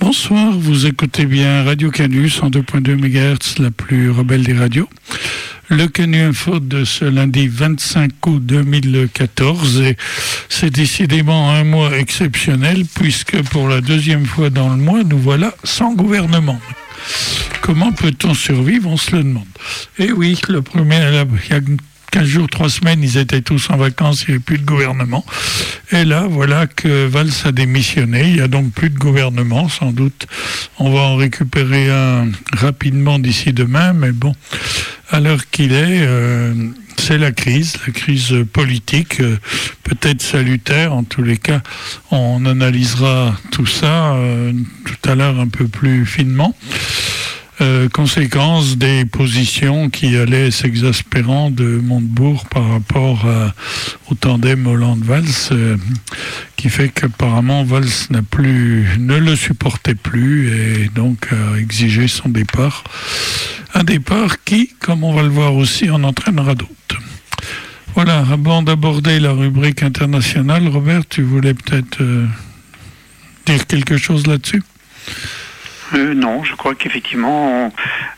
Bonsoir, vous écoutez bien Radio Canu 102.2 MHz, la plus rebelle des radios. Le Canu Info de ce lundi 25 août 2014, et c'est décidément un mois exceptionnel puisque pour la deuxième fois dans le mois, nous voilà sans gouvernement. Comment peut-on survivre? On se le demande. Et oui, il y a 15 jours, 3 semaines, ils étaient tous en vacances, il n'y avait plus de gouvernement. Et là, voilà que Valls a démissionné. Il n'y a donc plus de gouvernement, sans doute. On va en récupérer un rapidement d'ici demain, mais bon, à l'heure qu'il est, c'est la crise politique, peut-être salutaire. En tous les cas, on analysera tout ça tout à l'heure un peu plus finement. Conséquence des positions qui allaient s'exaspérant de Montebourg par rapport au tandem Hollande-Valls, qui fait qu'apparemment Valls ne le supportait plus et donc a exigé son départ. Un départ qui, comme on va le voir aussi, en entraînera d'autres. Voilà, avant d'aborder la rubrique internationale, Robert, tu voulais peut-être dire quelque chose là-dessus ? Non, je crois qu'effectivement,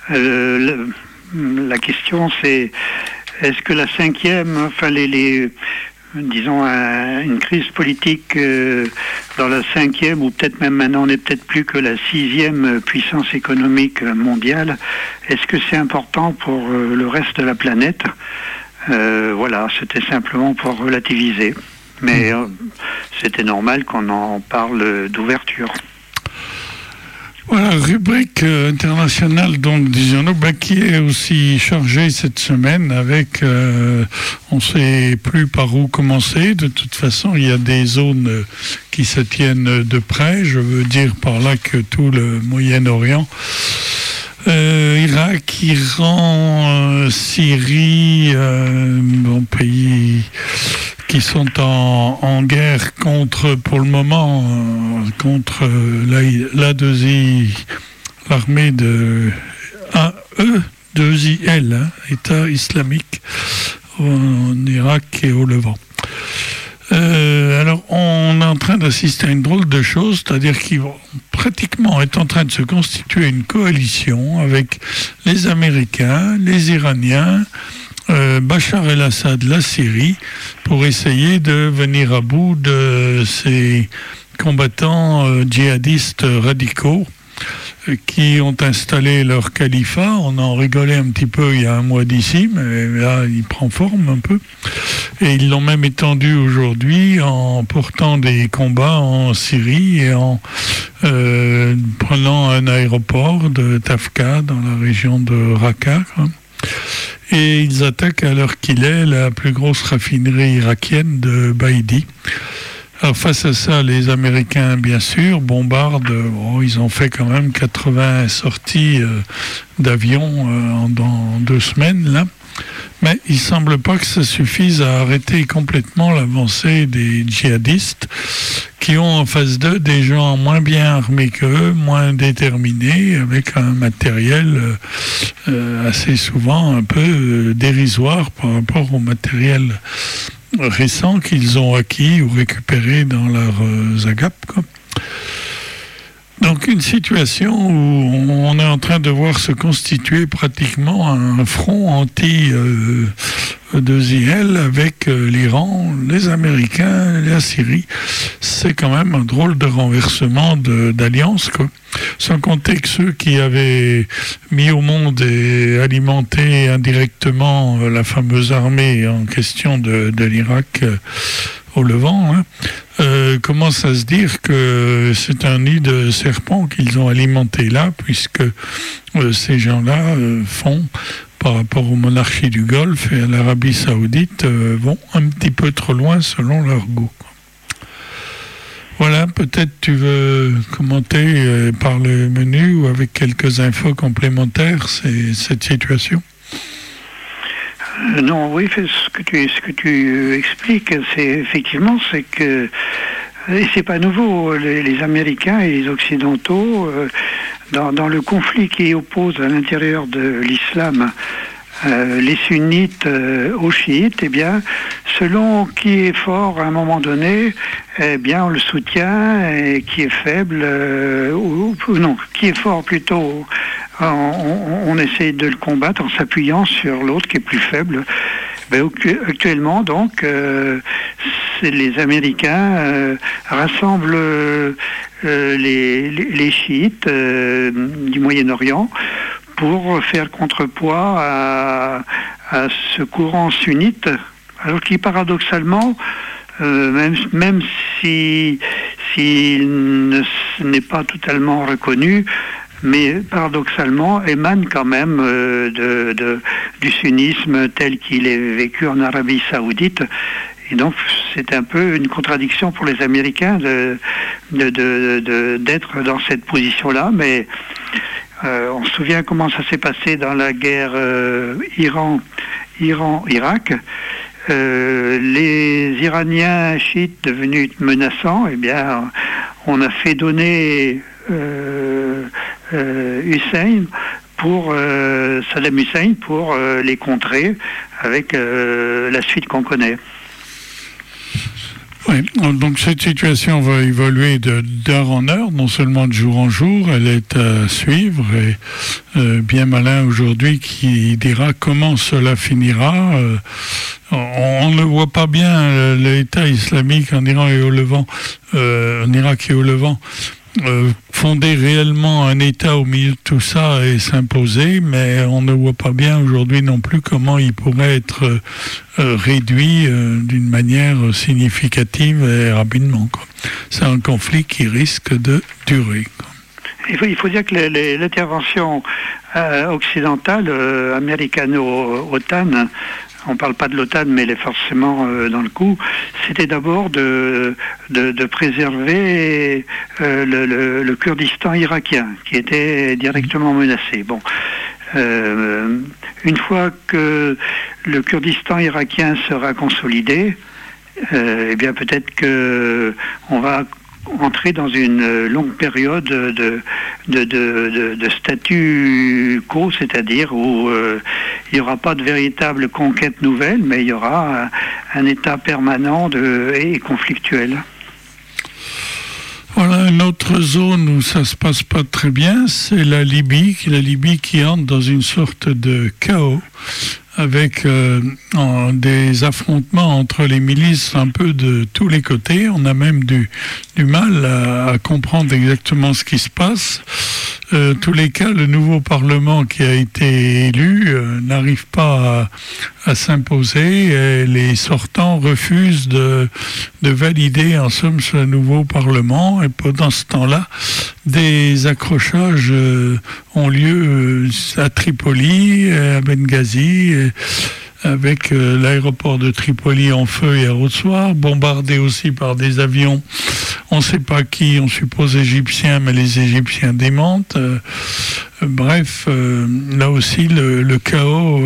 la question c'est, est-ce que la cinquième, disons, une crise politique dans la cinquième, ou peut-être même maintenant, on n'est peut-être plus que la 6e puissance économique mondiale, est-ce que c'est important pour le reste de la planète? Voilà, c'était simplement pour relativiser. Mais c'était normal qu'on en parle d'ouverture. Voilà, rubrique internationale, donc, disons-nous, qui est aussi chargée cette semaine avec, on ne sait plus par où commencer. De toute façon, il y a des zones qui se tiennent de près. Je veux dire par là que tout le Moyen-Orient, Irak, Iran, Syrie, pays qui sont en guerre pour le moment, contre l'armée de AE2IL, État islamique, en Irak et au Levant. Alors, on est en train d'assister à une drôle de chose, c'est-à-dire qu'ils vont pratiquement être en train de se constituer une coalition avec les Américains, les Iraniens, Bachar el-Assad, la Syrie, pour essayer de venir à bout de ces combattants djihadistes radicaux qui ont installé leur califat. On en rigolait un petit peu il y a un mois d'ici, mais là, il prend forme un peu. Et ils l'ont même étendu aujourd'hui en portant des combats en Syrie et en prenant un aéroport de Tafka dans la région de Raqqa, quoi. Et ils attaquent à l'heure qu'il est la plus grosse raffinerie irakienne de Baïdi. Alors face à ça, les Américains, bien sûr, bombardent. Ils ont fait quand même 80 sorties d'avions dans 2 semaines, là. Mais il ne semble pas que ça suffise à arrêter complètement l'avancée des djihadistes qui ont en face d'eux des gens moins bien armés qu'eux, moins déterminés, avec un matériel assez souvent un peu dérisoire par rapport au matériel récent qu'ils ont acquis ou récupéré dans leurs agapes, quoi. Donc une situation où on est en train de voir se constituer pratiquement un front anti-2IL avec l'Iran, les Américains, la Syrie. C'est quand même un drôle de renversement d'alliance, quoi. Sans compter que ceux qui avaient mis au monde et alimenté indirectement la fameuse armée en question de l'Irak au Levant, commence à se dire que c'est un nid de serpents qu'ils ont alimenté là, puisque ces gens-là font, par rapport aux monarchies du Golfe et à l'Arabie Saoudite, vont un petit peu trop loin selon leur goût. Voilà, peut-être tu veux commenter par le menu ou avec quelques infos complémentaires cette situation. Non, oui, ce que tu expliques, c'est que, et c'est pas nouveau, les Américains et les Occidentaux, dans le conflit qui oppose à l'intérieur de l'islam les sunnites aux chiites, eh bien, selon qui est fort à un moment donné, eh bien on le soutient, et qui est faible, ou non, qui est fort plutôt, on essaie de le combattre en s'appuyant sur l'autre qui est plus faible. Actuellement, donc, les Américains rassemblent les chiites du Moyen-Orient pour faire contrepoids à ce courant sunnite, alors qui paradoxalement, même s'il n'est pas totalement reconnu, mais paradoxalement émane quand même du sunnisme tel qu'il est vécu en Arabie Saoudite. Et donc c'est un peu une contradiction pour les Américains d'être dans cette position-là, mais on se souvient comment ça s'est passé dans la guerre Iran-Irak. Les Iraniens chiites devenus menaçants, eh bien, on a fait donner Saddam Hussein pour les contrer avec la suite qu'on connaît. Oui, donc cette situation va évoluer d'heure en heure, non seulement de jour en jour, elle est à suivre, et bien malin aujourd'hui qui dira comment cela finira. On ne voit pas bien l'État islamique en Iran et au Levant, en Irak et au Levant, fonder réellement un État au milieu de tout ça et s'imposer, mais on ne voit pas bien aujourd'hui non plus comment il pourrait être réduit d'une manière significative et rapidement, quoi. C'est un conflit qui risque de durer, quoi. Il faut dire que l'intervention occidentale, américano-OTAN, on ne parle pas de l'OTAN, mais elle est forcément dans le coup, c'était d'abord de préserver le Kurdistan irakien, qui était directement menacé. Bon, une fois que le Kurdistan irakien sera consolidé, eh bien peut-être que on va entrer dans une longue période de statu quo, c'est-à-dire où il n'y aura pas de véritable conquête nouvelle, mais il y aura un état permanent et conflictuel. Voilà, une autre zone où ça se passe pas très bien, c'est la Libye qui entre dans une sorte de chaos, avec des affrontements entre les milices un peu de tous les côtés. On a même du mal à comprendre exactement ce qui se passe. Tous les cas, le nouveau Parlement qui a été élu n'arrive pas à s'imposer, et les sortants refusent de valider en somme ce nouveau Parlement, et pendant ce temps-là, des accrochages ont lieu à Tripoli, à Benghazi, avec l'aéroport de Tripoli en feu hier au soir, bombardé aussi par des avions, on ne sait pas qui, on suppose égyptiens, mais les Égyptiens démentent. Bref, là aussi le chaos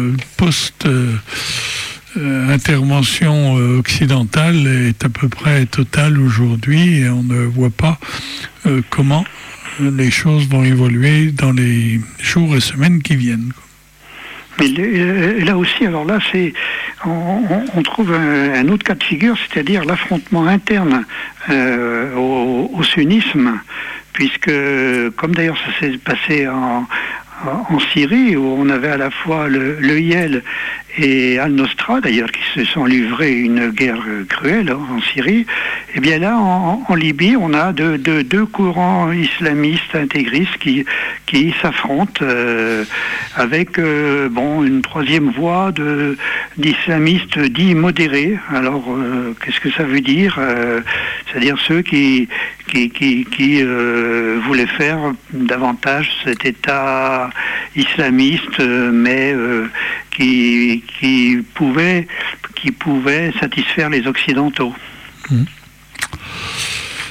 post-intervention occidentale est à peu près total aujourd'hui, et on ne voit pas comment les choses vont évoluer dans les jours et semaines qui viennent. Mais là aussi, alors là, on trouve un autre cas de figure, c'est-à-dire l'affrontement interne au sunnisme, puisque, comme d'ailleurs ça s'est passé en Syrie, où on avait à la fois le IEL et Al-Nosra, d'ailleurs, qui se sont livrés une guerre cruelle en Syrie. Et bien là, en Libye, on a deux courants islamistes intégristes qui s'affrontent avec une troisième voie d'islamistes dits modérés. Alors, qu'est-ce que ça veut dire? C'est-à-dire ceux qui voulaient faire davantage cet État islamiste, mais qui pouvait satisfaire les Occidentaux.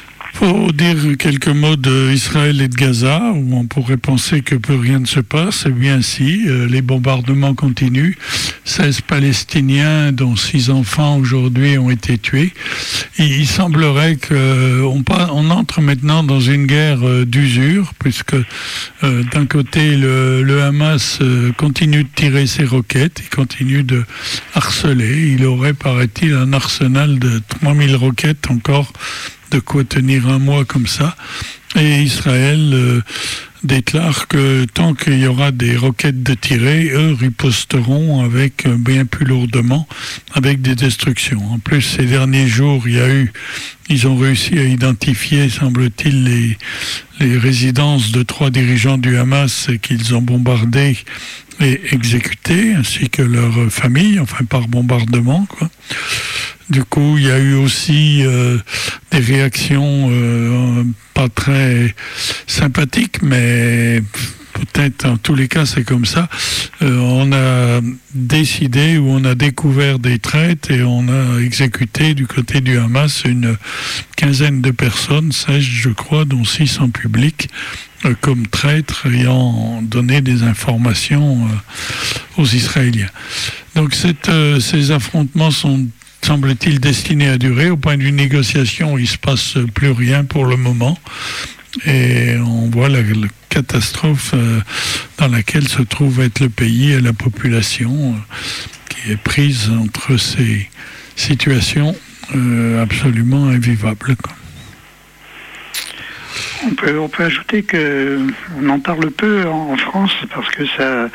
faut dire quelques mots d'Israël et de Gaza, où on pourrait penser que plus rien ne se passe. Eh bien si, les bombardements continuent. 16 Palestiniens, dont 6 enfants aujourd'hui, ont été tués. Il semblerait qu'on entre maintenant dans une guerre d'usure, puisque d'un côté, le Hamas continue de tirer ses roquettes, il continue de harceler. Il aurait, paraît-il, un arsenal de 3000 roquettes encore, de quoi tenir un mois comme ça. Et Israël déclare que tant qu'il y aura des roquettes de tirer, eux riposteront avec bien plus lourdement, avec des destructions. En plus, ces derniers jours, ils ont réussi à identifier, semble-t-il, les résidences de 3 dirigeants du Hamas qu'ils ont bombardées et exécutées, ainsi que leurs familles, enfin par bombardement, quoi. Du coup, il y a eu aussi des réactions pas très sympathiques, mais peut-être en tous les cas c'est comme ça. On a décidé ou on a découvert des traites et on a exécuté du côté du Hamas une quinzaine de personnes, 16 je crois, dont 6 en public, comme traîtres ayant donné des informations aux Israéliens. Donc ces affrontements sont, semble-t-il, destiné à durer. Au point de vue négociation, il ne se passe plus rien pour le moment. Et on voit la catastrophe dans laquelle se trouve être le pays et la population qui est prise entre ces situations absolument invivables, quoi. On peut ajouter qu'on en parle peu en France parce que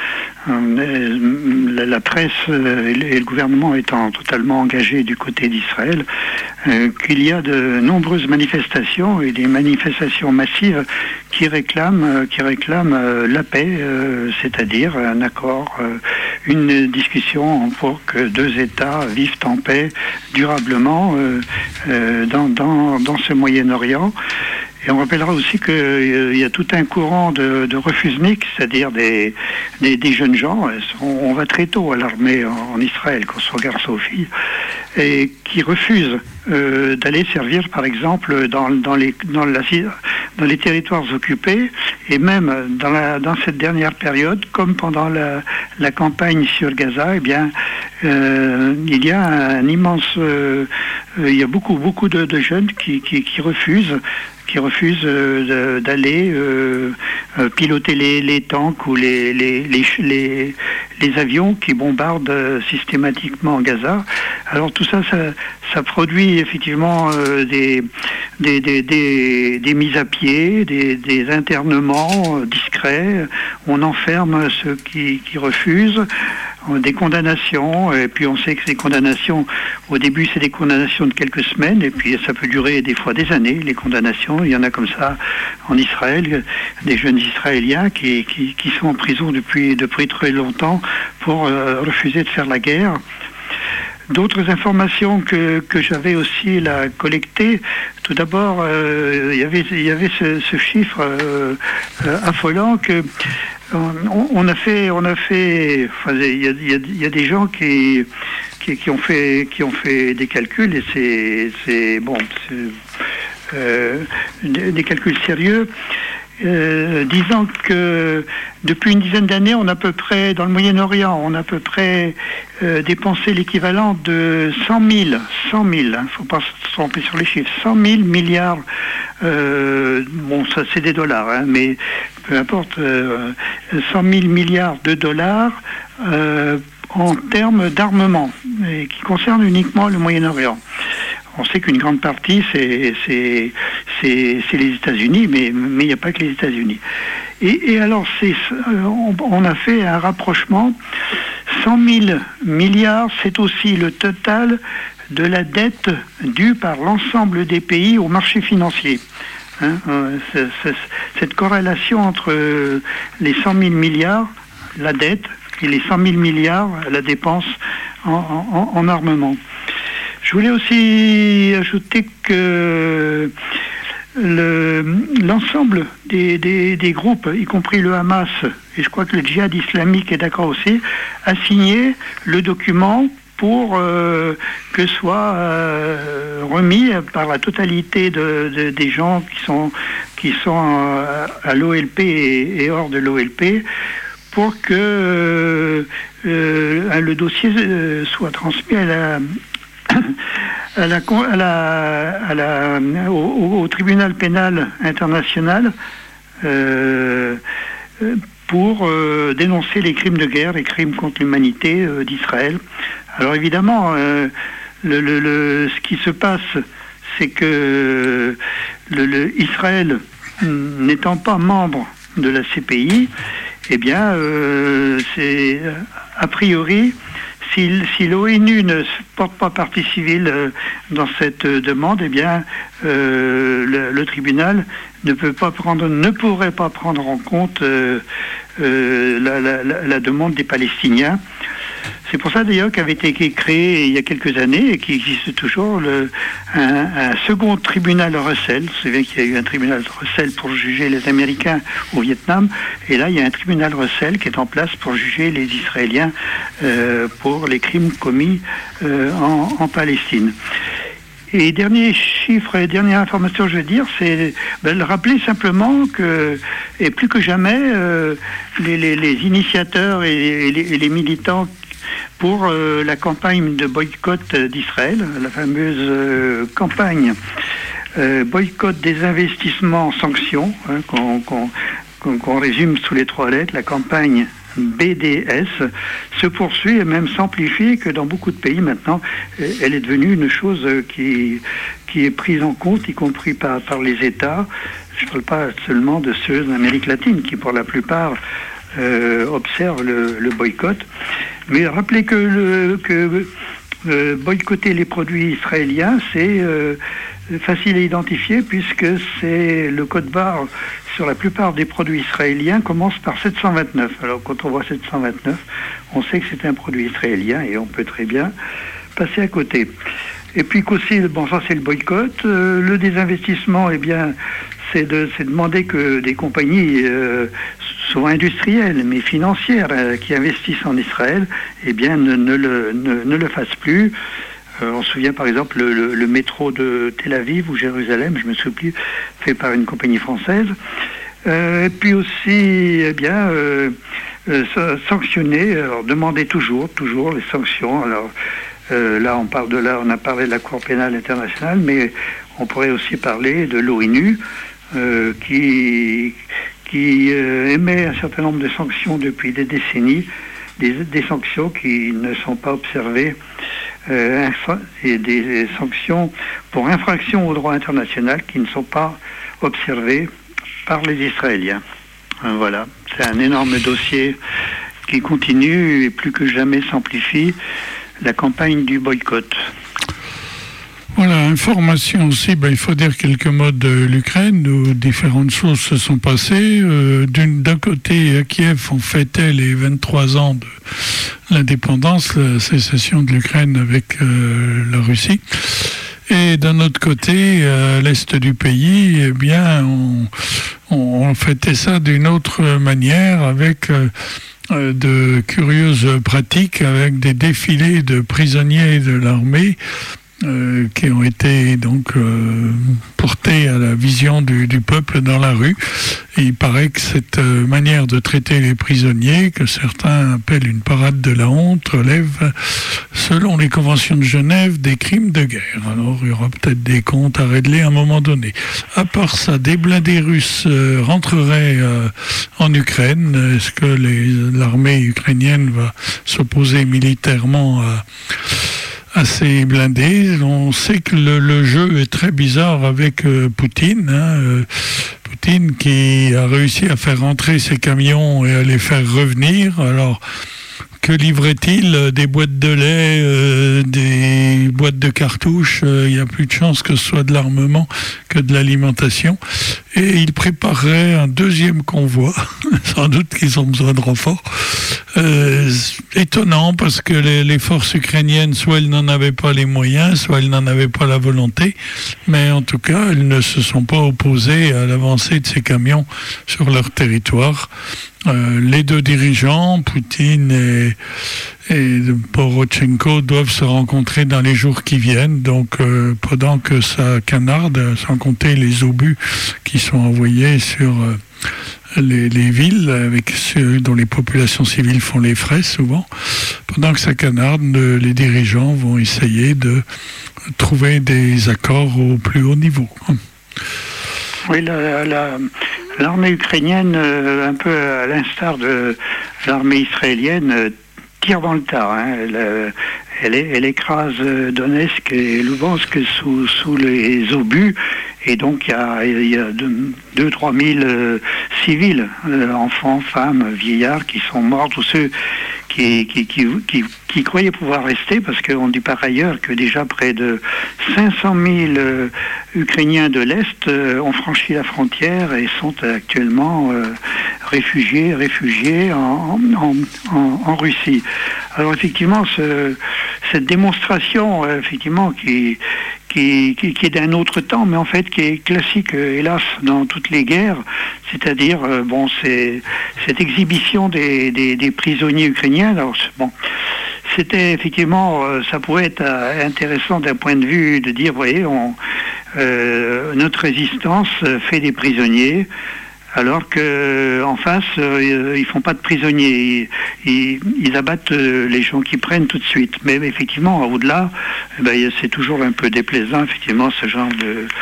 la presse et le gouvernement étant totalement engagés du côté d'Israël, qu'il y a de nombreuses manifestations et des manifestations massives qui réclament la paix, c'est-à-dire un accord, une discussion pour que 2 États vivent en paix durablement dans ce Moyen-Orient. Et on rappellera aussi qu'il y a tout un courant de refusniks, c'est-à-dire des jeunes gens. On va très tôt à l'armée en Israël, qu'on soit garçon ou fille, et qui refusent d'aller servir, par exemple, dans les territoires occupés, et même dans cette dernière période, comme pendant la campagne sur Gaza, eh bien, il y a un immense, il y a beaucoup de jeunes qui refusent d'aller piloter les tanks ou les avions qui bombardent systématiquement Gaza. Alors tout ça produit effectivement des mises à pied, des internements discrets. On enferme ceux qui refusent, des condamnations, et puis on sait que ces condamnations, au début c'est des condamnations de quelques semaines, et puis ça peut durer des fois des années, les condamnations. Il y en a comme ça en Israël, des jeunes Israéliens qui sont en prison depuis très longtemps pour refuser de faire la guerre. D'autres informations que j'avais aussi collectées, tout d'abord, il y avait ce chiffre affolant que on a fait, enfin, il y a des gens qui ont fait des calculs, et c'est des calculs sérieux, disant que depuis une dizaine d'années, on a à peu près, dans le Moyen-Orient, on a à peu près dépensé l'équivalent de 100 000, hein, faut pas se tromper sur les chiffres, 100 000 milliards, bon ça c'est des dollars, hein, mais peu importe, 100 000 milliards de dollars en termes d'armement, et qui concerne uniquement le Moyen-Orient. On sait qu'une grande partie, c'est les États-Unis, mais il n'y a pas que les États-Unis. Et alors, on a fait un rapprochement. 100 000 milliards, c'est aussi le total de la dette due par l'ensemble des pays au marché financier. Hein, cette corrélation entre les 100 000 milliards, la dette, et les 100 000 milliards, la dépense en armement. Je voulais aussi ajouter que l'ensemble des groupes, y compris le Hamas, et je crois que le djihad islamique est d'accord aussi, a signé le document pour que soit remis par la totalité des gens qui sont à l'OLP et hors de l'OLP, pour que le dossier soit transmis au tribunal pénal international pour dénoncer les crimes de guerre, les crimes contre l'humanité d'Israël. Alors évidemment, ce qui se passe, c'est que Israël, n'étant pas membre de la CPI, eh bien, c'est a priori, si l'ONU ne porte pas partie civile dans cette demande, eh bien, le tribunal ne pourrait pas prendre en compte la demande des Palestiniens. C'est pour ça d'ailleurs qu'avait été créé il y a quelques années et qui existe toujours un second tribunal Russell. Vous savez qu'il y a eu un tribunal Russell pour juger les Américains au Vietnam, et là il y a un tribunal Russell qui est en place pour juger les Israéliens pour les crimes commis en Palestine. Et dernier chiffre et dernière information, je veux dire, c'est rappeler simplement que, et plus que jamais, les initiateurs et les militants pour la campagne de boycott d'Israël, la fameuse campagne boycott des investissements sanctions, qu'on résume sous les 3 lettres, la campagne BDS, se poursuit et même s'amplifie, que dans beaucoup de pays maintenant, elle est devenue une chose qui est prise en compte, y compris par les États. Je ne parle pas seulement de ceux d'Amérique latine qui, pour la plupart, observent le boycott. Mais rappelez que boycotter les produits israéliens, c'est facile à identifier, puisque c'est le code barre sur la plupart des produits israéliens commence par 729. Alors quand on voit 729, on sait que c'est un produit israélien et on peut très bien passer à côté. Et puis qu'aussi, bon, ça c'est le boycott. Le désinvestissement, eh bien, c'est demander que des compagnies souvent industrielles mais financières qui investissent en Israël, eh bien, ne le fassent plus. On se souvient par exemple le métro de Tel Aviv ou Jérusalem, je me souviens plus, fait par une compagnie française. Et puis aussi, eh bien, sanctionner, alors demander toujours les sanctions. Alors là, on a parlé de la Cour pénale internationale, mais on pourrait aussi parler de l'ONU qui émet un certain nombre de sanctions depuis des décennies, des sanctions qui ne sont pas observées. Et des sanctions pour infraction au droit international qui ne sont pas observées par les Israéliens. Voilà, c'est un énorme dossier qui continue et plus que jamais s'amplifie, la campagne du boycott. Voilà, information aussi, il faut dire quelques mots de l'Ukraine, où différentes choses se sont passées. D'un côté, à Kiev, on fêtait les 23 ans de l'indépendance, la sécession de l'Ukraine avec la Russie. Et d'un autre côté, à l'est du pays, eh bien, on fêtait ça d'une autre manière, avec de curieuses pratiques, avec des défilés de prisonniers de l'armée, qui ont été donc portés à la vision du peuple dans la rue. Et il paraît que cette manière de traiter les prisonniers, que certains appellent une parade de la honte, relève, selon les conventions de Genève, des crimes de guerre. Alors il y aura peut-être des comptes à régler à un moment donné. À part ça, des blindés russes rentreraient en Ukraine. Est-ce que l'armée ukrainienne va s'opposer militairement à ces blindés? On sait que le jeu est très bizarre avec Poutine. Poutine qui a réussi à faire rentrer ses camions et à les faire revenir. Alors, que livrait-il? Des boîtes de lait, des boîtes de cartouches. Il y a plus de chances que ce soit de l'armement que de l'alimentation. Et il préparerait un deuxième convoi. Sans doute qu'ils ont besoin de renforts. Étonnant parce que les forces ukrainiennes, soit elles n'en avaient pas les moyens, soit elles n'en avaient pas la volonté, mais en tout cas, elles ne se sont pas opposées à l'avancée de ces camions sur leur territoire. Les deux dirigeants, Poutine et Porochenko, doivent se rencontrer dans les jours qui viennent. Donc, pendant que ça canarde, sans compter les obus qui sont envoyés sur les villes, avec ceux dont les populations civiles font les frais souvent, pendant que ça canarde, les dirigeants vont essayer de trouver des accords au plus haut niveau. Oui, l'armée ukrainienne, un peu à l'instar de l'armée israélienne, tire dans le tas. Hein. Elle écrase Donetsk et Lugansk sous les obus. Et donc il y a 2-3 000 civils, enfants, femmes, vieillards qui sont morts, tous ceux qui croyaient pouvoir rester, parce qu'on dit par ailleurs que déjà près de 500 000 Ukrainiens de l'Est ont franchi la frontière et sont actuellement réfugiés en Russie. Alors effectivement, cette démonstration, effectivement, qui est d'un autre temps, mais en fait qui est classique, hélas, dans toutes les guerres, c'est-à-dire, c'est cette exhibition des prisonniers ukrainiens. Alors, c'était effectivement, ça pourrait être intéressant d'un point de vue de dire, voyez, notre résistance fait des prisonniers, alors que en face, ils font pas de prisonniers, ils abattent les gens qui prennent tout de suite. Mais effectivement, au-delà, c'est toujours un peu déplaisant, effectivement, ce genre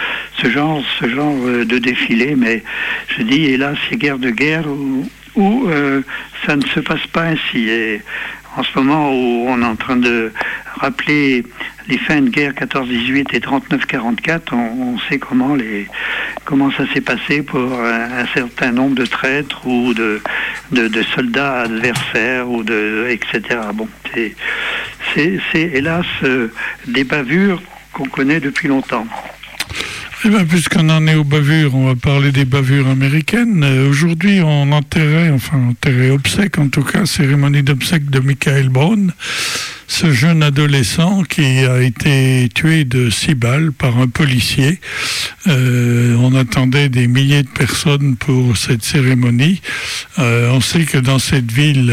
de défilé. Mais je dis, hélas, c'est guerre de guerre où ça ne se passe pas ainsi. Et en ce moment où on est en train de rappeler les fins de guerre 14-18 et 39-44, on sait comment ça s'est passé pour un certain nombre de traîtres ou de soldats adversaires etc. Bon, c'est hélas des bavures qu'on connaît depuis longtemps. Eh bien, puisqu'on en est aux bavures, on va parler des bavures américaines. Aujourd'hui, on enterrait obsèques, en tout cas, cérémonie d'obsèques de Michael Brown, ce jeune adolescent qui a été tué de 6 balles par un policier. On attendait des milliers de personnes pour cette cérémonie. On sait que dans cette ville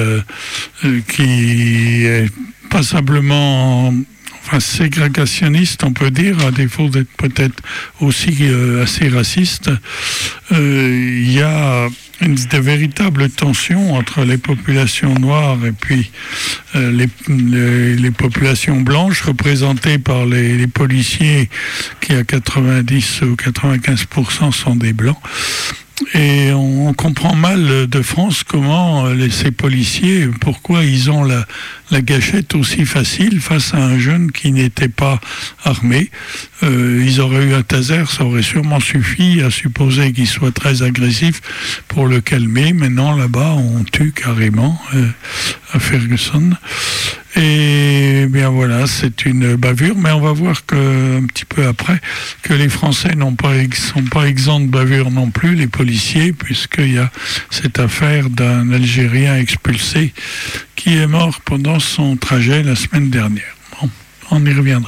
qui est passablement ségrégationniste, on peut dire, à défaut d'être peut-être aussi assez raciste, il y a de véritables tensions entre les populations noires et puis les populations blanches représentées par les policiers qui à 90 ou 95% sont des blancs. Et on comprend mal de France comment ces policiers, pourquoi ils ont la gâchette aussi facile face à un jeune qui n'était pas armé. Ils auraient eu un taser, ça aurait sûrement suffi, à supposer qu'il soit très agressif pour le calmer. Maintenant, là-bas, on tue carrément à Ferguson. Et bien voilà, c'est une bavure, mais on va voir un petit peu après que les Français sont pas exempts de bavure non plus, les policiers, puisqu'il y a cette affaire d'un Algérien expulsé qui est mort pendant son trajet la semaine dernière. Bon, on y reviendra.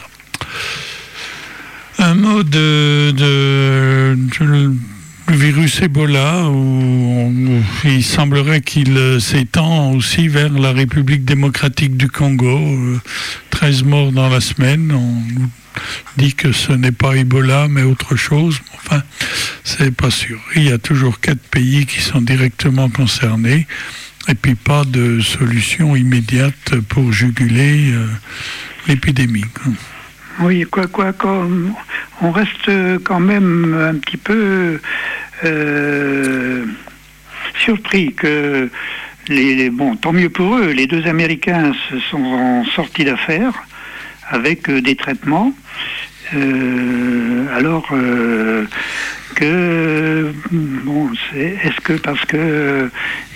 Un mot le virus Ebola, où il semblerait qu'il s'étend aussi vers la République démocratique du Congo. 13 morts dans la semaine. On nous dit que ce n'est pas Ebola, mais autre chose. Enfin, c'est pas sûr. Il y a toujours 4 pays qui sont directement concernés, et puis pas de solution immédiate pour juguler l'épidémie. Oui, on reste quand même un petit peu surpris que tant mieux pour eux, les 2 Américains se sont sortis d'affaire avec des traitements, alors que est-ce que parce que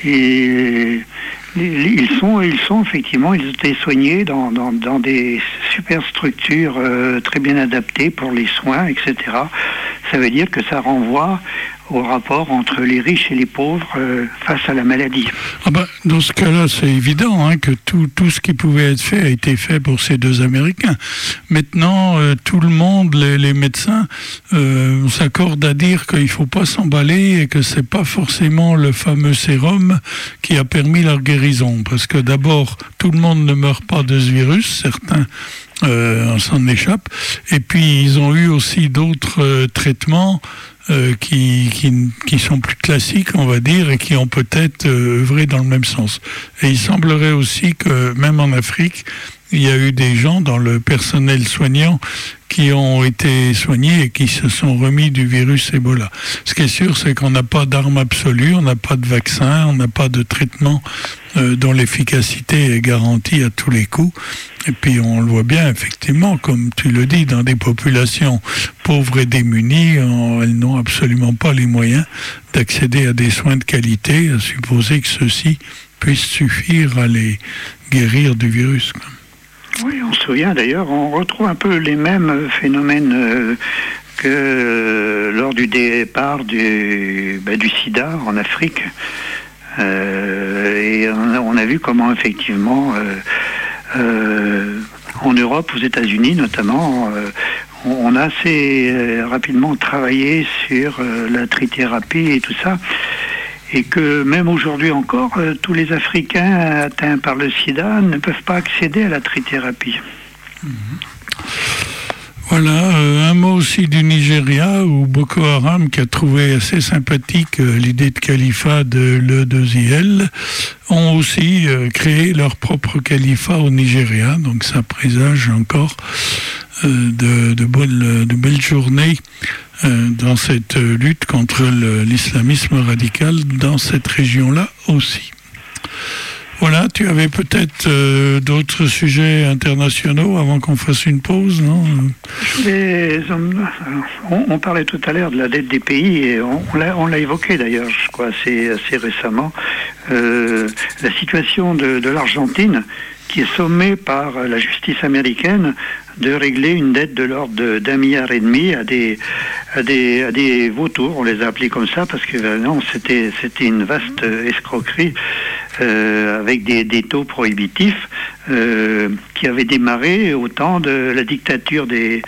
ils sont effectivement, ils étaient soignés dans des super structures très bien adaptées pour les soins, etc. Ça veut dire que ça renvoie au rapport entre les riches et les pauvres face à la maladie. Dans ce cas-là, c'est évident que tout ce qui pouvait être fait a été fait pour ces deux Américains. Maintenant, tout le monde, les médecins, s'accordent à dire qu'il ne faut pas s'emballer et que c'est pas forcément le fameux sérum qui a permis leur guérison. Parce que d'abord, tout le monde ne meurt pas de ce virus, certains s'en échappent. Et puis, ils ont eu aussi d'autres traitements qui sont plus classiques, on va dire, et qui ont peut-être œuvré dans le même sens. Et il semblerait aussi que, même en Afrique, il y a eu des gens dans le personnel soignant qui ont été soignés et qui se sont remis du virus Ebola. Ce qui est sûr, c'est qu'on n'a pas d'arme absolue, on n'a pas de vaccin, on n'a pas de traitement dont l'efficacité est garantie à tous les coups. Et puis on le voit bien, effectivement, comme tu le dis, dans des populations pauvres et démunies, elles n'ont absolument pas les moyens d'accéder à des soins de qualité, à supposer que ceux-ci puissent suffire à les guérir du virus. Oui, on se souvient d'ailleurs, on retrouve un peu les mêmes phénomènes que lors du départ du sida en Afrique. Et on a vu comment effectivement en Europe, aux États-Unis notamment, on a assez rapidement travaillé sur la trithérapie et tout ça. Et que même aujourd'hui encore, tous les Africains atteints par le sida ne peuvent pas accéder à la trithérapie. Voilà, un mot aussi du Nigeria, où Boko Haram, qui a trouvé assez sympathique l'idée de califat de l'E2IL, ont aussi créé leur propre califat au Nigeria. Donc ça présage encore de belles journées dans cette lutte contre l'islamisme radical dans cette région-là aussi. Voilà, tu avais peut-être d'autres sujets internationaux avant qu'on fasse une pause, non ? On parlait tout à l'heure de la dette des pays, et on l'a évoqué d'ailleurs, je crois, assez récemment. La situation de l'Argentine, qui est sommée par la justice américaine de régler une dette de l'ordre d'1,5 milliard à des vautours, on les a appelés comme ça parce que non, c'était une vaste escroquerie avec des taux prohibitifs qui avaient démarré au temps de la dictature des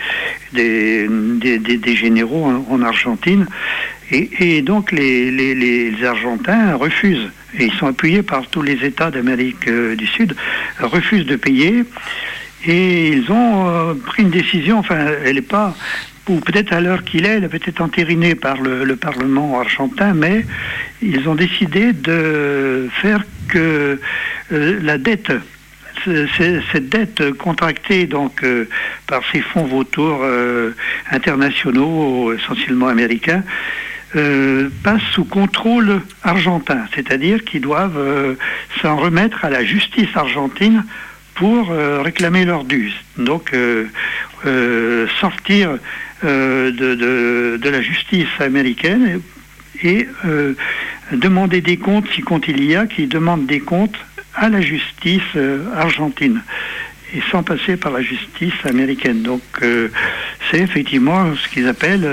généraux en Argentine. Et donc les Argentins refusent, et ils sont appuyés par tous les États d'Amérique du Sud, refusent de payer, et ils ont pris une décision, enfin elle n'est pas, ou peut-être à l'heure qu'il est, elle est peut-être entérinée par le Parlement argentin, mais ils ont décidé de faire que la dette, cette dette contractée donc par ces fonds vautours internationaux, essentiellement américains, passe sous contrôle argentin, c'est-à-dire qu'ils doivent s'en remettre à la justice argentine pour réclamer leurs dus. Donc sortir de la justice américaine et demander des comptes, si compte il y a, qui demandent des comptes à la justice argentine, et sans passer par la justice américaine. Donc c'est effectivement ce qu'ils appellent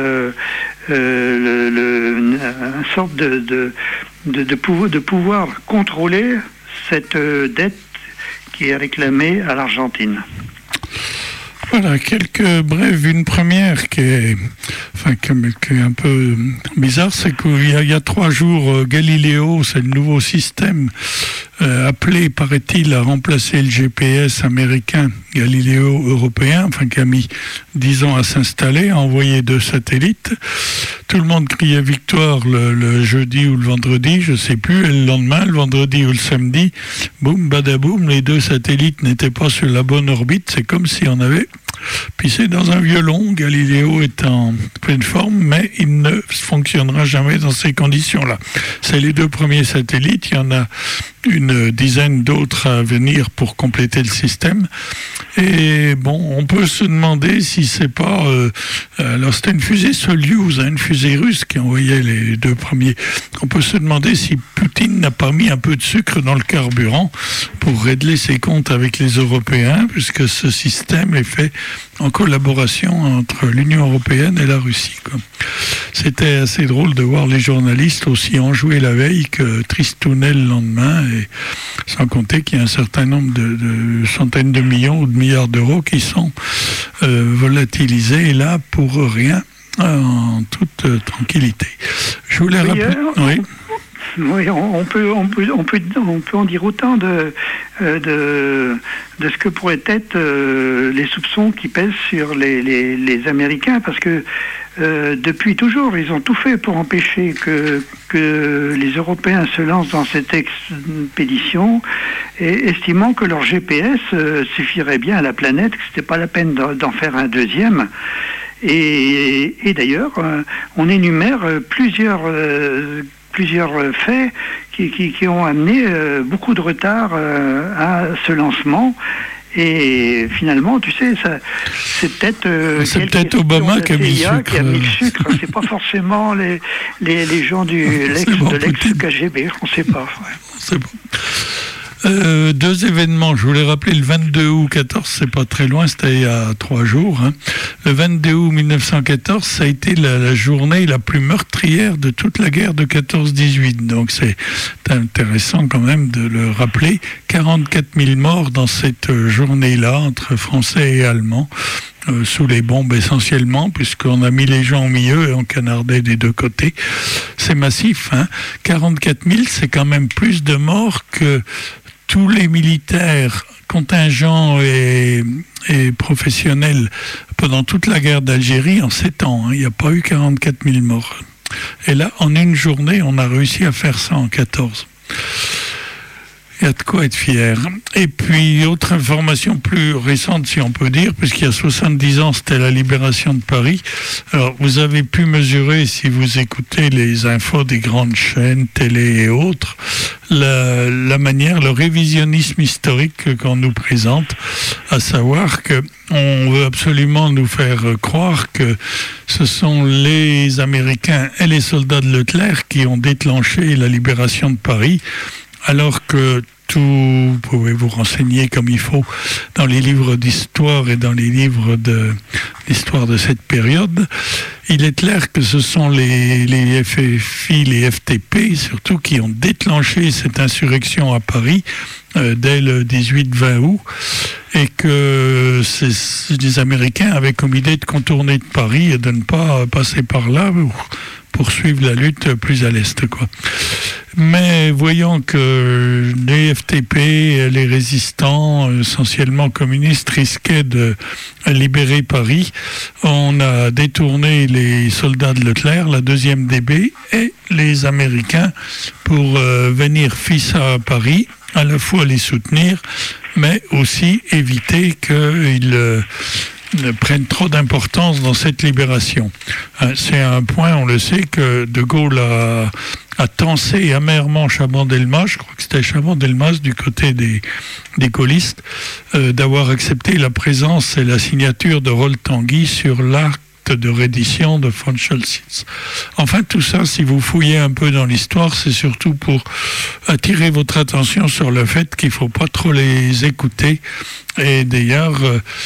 une sorte de pouvoir contrôler cette dette qui est réclamée à l'Argentine. Voilà, quelques brèves. Une première qui est un peu bizarre, c'est qu'il y a 3 jours, Galileo, c'est le nouveau système appelé, paraît-il, à remplacer le GPS américain, Galileo européen, qui a mis 10 ans à s'installer, a envoyé 2 satellites. Tout le monde criait victoire le jeudi ou le vendredi, je ne sais plus, et le lendemain, le vendredi ou le samedi, boum, badaboum, les 2 satellites n'étaient pas sur la bonne orbite, c'est comme si on avait pissé dans un violon. Galileo est en pleine forme, mais il ne fonctionnera jamais dans ces conditions-là. C'est les 2 premiers satellites, il y en a une dizaine d'autres à venir pour compléter le système. Et bon, on peut se demander si c'est pas... alors c'était une fusée Soyuz, une fusée russe qui envoyait les 2 premiers. On peut se demander si Poutine n'a pas mis un peu de sucre dans le carburant pour régler ses comptes avec les Européens, puisque ce système est fait en collaboration entre l'Union européenne et la Russie, quoi. C'était assez drôle de voir les journalistes aussi enjoués la veille que tristouner le lendemain, et sans compter qu'il y a un certain nombre de centaines de millions ou de milliards d'euros qui sont volatilisés là pour rien, en toute tranquillité. Je voulais rappeler... Oui. Oui, on peut en dire autant de ce que pourraient être les soupçons qui pèsent sur les Américains, parce que depuis toujours, ils ont tout fait pour empêcher que les Européens se lancent dans cette expédition, et estimant que leur GPS suffirait bien à la planète, que c'était pas la peine d'en faire un deuxième. Et d'ailleurs, on énumère plusieurs faits qui ont amené beaucoup de retard à ce lancement. Et finalement, tu sais, c'est peut-être Obama qui a mis le sucre. C'est pas forcément les gens de l'ex-KGB, on ne sait pas. Ouais. C'est bon. Deux événements, je voulais rappeler le 22 août 14, c'est pas très loin, c'était il y a 3 jours. Le 22 août 1914, ça a été la journée la plus meurtrière de toute la guerre de 14-18. Donc c'est intéressant quand même de le rappeler. 44 000 morts dans cette journée-là, entre Français et Allemands. Sous les bombes essentiellement, puisqu'on a mis les gens au milieu et on canardait des deux côtés. C'est massif, 44 000, c'est quand même plus de morts que tous les militaires contingents et professionnels pendant toute la guerre d'Algérie en 7 ans. Il n'y a pas eu 44 000 morts. Et là, en une journée, on a réussi à faire ça en 14. Il y a de quoi être fier. Et puis, autre information plus récente, si on peut dire, puisqu'il y a 70 ans, c'était la libération de Paris. Alors, vous avez pu mesurer, si vous écoutez les infos des grandes chaînes, télé et autres, la manière, le révisionnisme historique qu'on nous présente, à savoir que on veut absolument nous faire croire que ce sont les Américains et les soldats de Leclerc qui ont déclenché la libération de Paris, alors que vous pouvez vous renseigner comme il faut dans les livres d'histoire et dans les livres d'histoire de cette période. Il est clair que ce sont les FFI, les FTP surtout, qui ont déclenché cette insurrection à Paris dès le 18-20 août, et que les Américains avaient comme idée de contourner de Paris et de ne pas passer par là pour suivre la lutte plus à l'est, quoi. Mais voyant que les FTP, les résistants, essentiellement communistes, risquaient de libérer Paris, on a détourné les soldats de Leclerc, la 2e DB, et les Américains pour venir fils à Paris, à la fois les soutenir, mais aussi éviter qu'ils ne prennent trop d'importance dans cette libération. C'est un point, on le sait, que De Gaulle a tensé amèrement Chaban-Delmas, je crois que c'était Chaban-Delmas du côté des gaullistes, d'avoir accepté la présence et la signature de Rol-Tanguy sur l'acte de reddition de von Scholzitz. Enfin, tout ça, si vous fouillez un peu dans l'histoire, c'est surtout pour attirer votre attention sur le fait qu'il ne faut pas trop les écouter. Et d'ailleurs,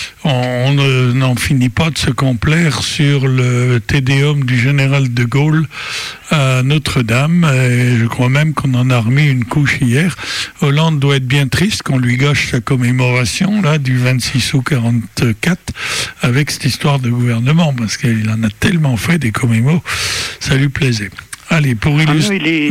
on n'en finit pas de se complaire sur le Tédéum du général de Gaulle à Notre-Dame. Et je crois même qu'on en a remis une couche hier. Hollande doit être bien triste qu'on lui gâche sa commémoration là, du 26 août 44 avec cette histoire de gouvernement, parce qu'il en a tellement fait des commémos, ça lui plaisait. Allez, pour illustrer...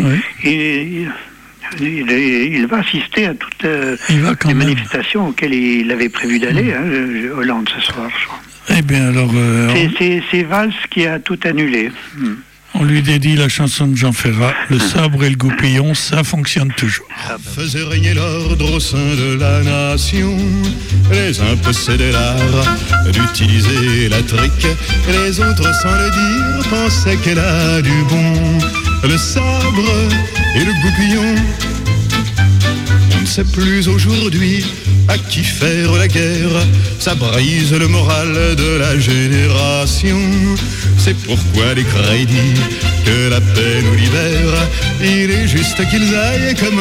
Il va assister à toutes les manifestations auxquelles il avait prévu d'aller, Hollande, ce soir, je crois. Eh bien, alors... c'est Valls qui a tout annulé. On lui dédie la chanson de Jean Ferrat, le sabre et le goupillon, ça fonctionne toujours. Faisait régner l'ordre au sein de la nation. Les uns possédaient l'art d'utiliser la trique, les autres, sans le dire, pensaient qu'elle a du bon. Le sabre et le goupillon, on ne sait plus aujourd'hui à qui faire la guerre. Ça brise le moral de la génération. C'est pourquoi les crédits que la paix nous libère, il est juste qu'ils aillent comme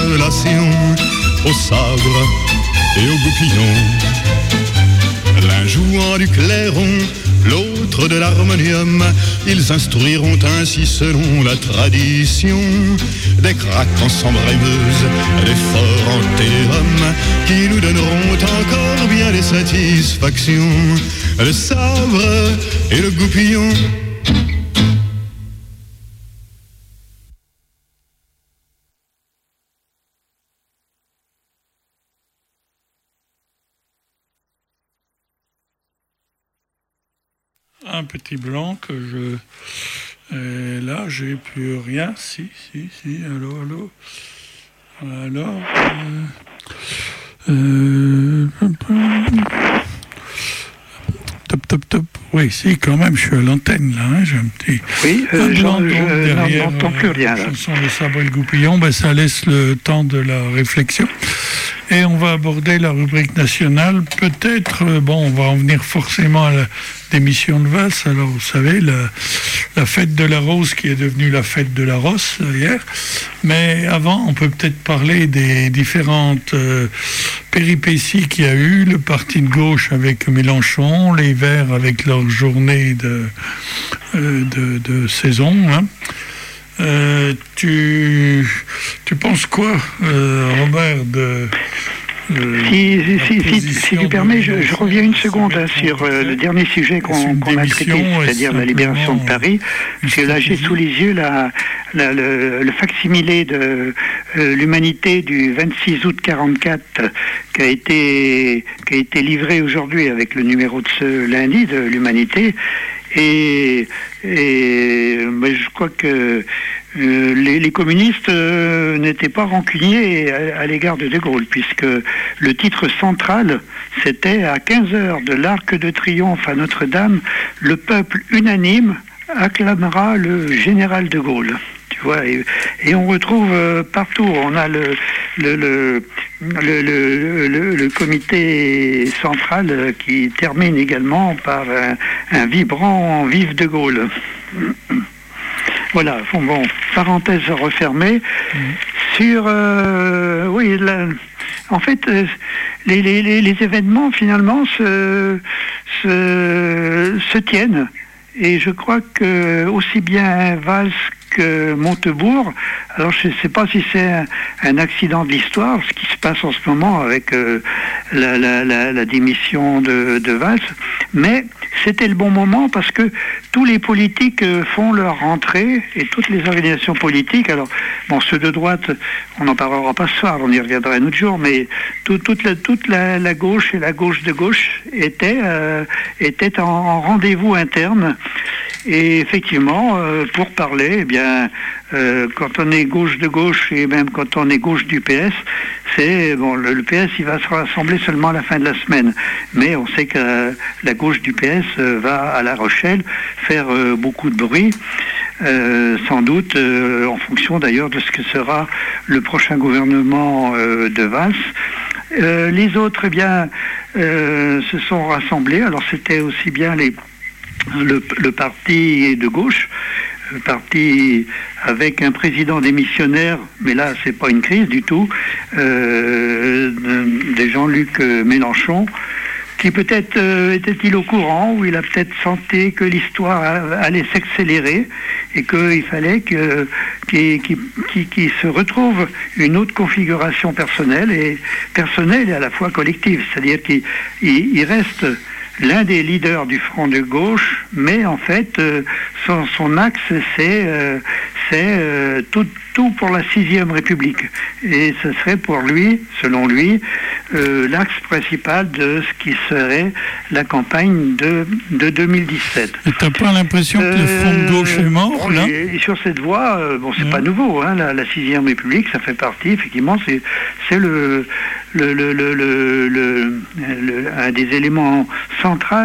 consolation au sabre et au goupillon. jouant du clairon, l'autre de l'harmonium. Ils instruiront ainsi selon la tradition des craques en sambremeuse, des forts en téléhommes qui nous donneront encore bien des satisfactions. Le sabre et le goupillon. Un petit blanc que je... Et là, j'ai plus rien. Si. Allô. Alors... Top. Oui, si, quand même, je suis à l'antenne, là. Hein, j'ai un petit... Oui, je n'entends plus rien, là. Chanson Le Sabre et le Goupillon, ça laisse le temps de la réflexion. Et on va aborder la rubrique nationale. Peut-être, on va en venir forcément à la démission de Valls. Alors, vous savez, la fête de la Rose qui est devenue la fête de la Rosse hier. Mais avant, on peut peut-être parler des différentes péripéties qu'il y a eu. Le parti de gauche avec Mélenchon, les Verts avec leur journée de saison. Hein. Tu penses quoi, Robert, si tu permets, je reviens une seconde sur le dernier sujet qu'on a traité, c'est-à-dire la libération de Paris, parce que là j'ai sous les yeux le facsimilé de l'Humanité du 26 août 44 qui a été livré aujourd'hui avec le numéro de ce lundi de l'Humanité. Et je crois que les communistes n'étaient pas rancuniers à l'égard de Gaulle, puisque le titre central, c'était à 15h de l'Arc de Triomphe à Notre-Dame, le peuple unanime acclamera le général de Gaulle. Tu vois, et on retrouve partout. On a le comité central qui termine également par un vibrant vive de Gaulle. Voilà, bon, parenthèse refermée. Sur, en fait, les événements finalement se tiennent. Et je crois que aussi bien Valls que Montebourg, alors je ne sais pas si c'est un accident de l'histoire, ce qui se passe en ce moment avec la démission de Valls, mais c'était le bon moment parce que tous les politiques font leur rentrée et toutes les organisations politiques, alors bon, ceux de droite, on n'en parlera pas ce soir, on y reviendra un autre jour, mais toute la gauche et la gauche de gauche étaient en rendez-vous interne. Et effectivement, pour parler, eh bien, quand on est gauche de gauche et même quand on est gauche du PS, c'est bon, le PS il va se rassembler seulement à la fin de la semaine. Mais on sait que la gauche du PS va à La Rochelle faire beaucoup de bruit, sans doute en fonction d'ailleurs de ce que sera le prochain gouvernement de Valls. Les autres, eh bien, se sont rassemblés. Alors c'était aussi bien le parti de gauche, le parti avec un président démissionnaire, mais là c'est pas une crise du tout, de Jean-Luc Mélenchon, qui peut-être était-il au courant, ou il a peut-être senti que l'histoire allait s'accélérer et qu'il fallait qu'il se retrouve une autre configuration personnelle et à la fois collective, c'est-à-dire qu'il reste l'un des leaders du front de gauche, mais en fait, son axe, c'est tout pour la 6e République. Et ce serait pour lui, selon lui, l'axe principal de ce qui serait la campagne de 2017. Et t'as pas l'impression que le front de gauche est mort, là ? Et sur cette voie, c'est pas nouveau, hein, la 6e République, ça fait partie, effectivement, c'est un des éléments centraux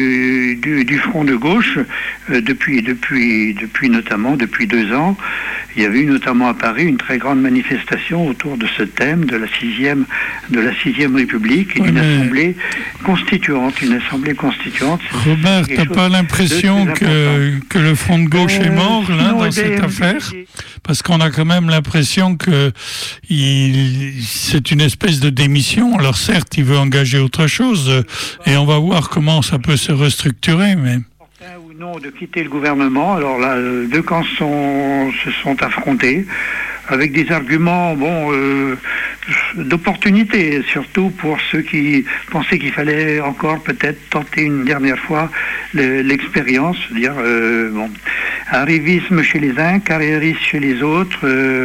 du front de gauche depuis notamment depuis 2 ans, Il y avait eu notamment à Paris une très grande manifestation autour de ce thème de la sixième République et d'une assemblée constituante. Robert, t'as pas l'impression que le Front de gauche est mort là, dans cette affaire ? Parce qu'on a quand même l'impression que c'est une espèce de démission. Alors certes, il veut engager autre chose et on va voir comment ça peut se restructurer, mais... Ou non de quitter le gouvernement. Alors là, deux camps se sont affrontés avec des arguments d'opportunité, surtout pour ceux qui pensaient qu'il fallait encore peut-être tenter une dernière fois l'expérience, dire arrivisme chez les uns, carriérisme chez les autres.